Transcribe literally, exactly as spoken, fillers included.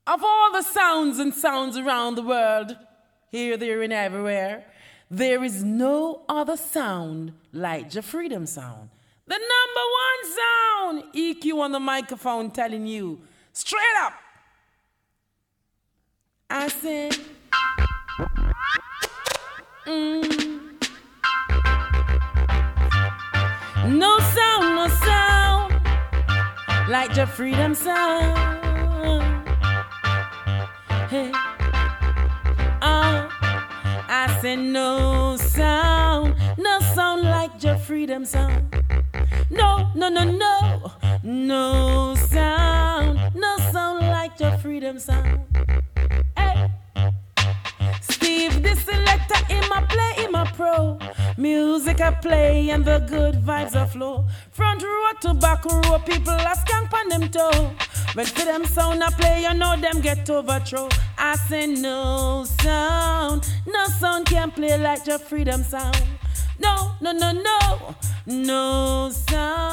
Of all the sounds and sounds around the world, here, there, and everywhere, there is no other sound like the freedom sound. The number one sound. E Q on the microphone telling you straight up. I said, mm. No sound, no sound like the freedom sound. Hey, oh, I said no sound, no sound like the freedom sound. No, no, no, no, no sound, no sound like the freedom sound. Hey, Steve, this selector in my play, in my pro. Music I play and the good vibes I flow. Front row to back row, people are skank on them toe. When for them sound I play, you know them get overthrow. I say no sound, no sound can play like the freedom sound. No, no, no, no, no sound.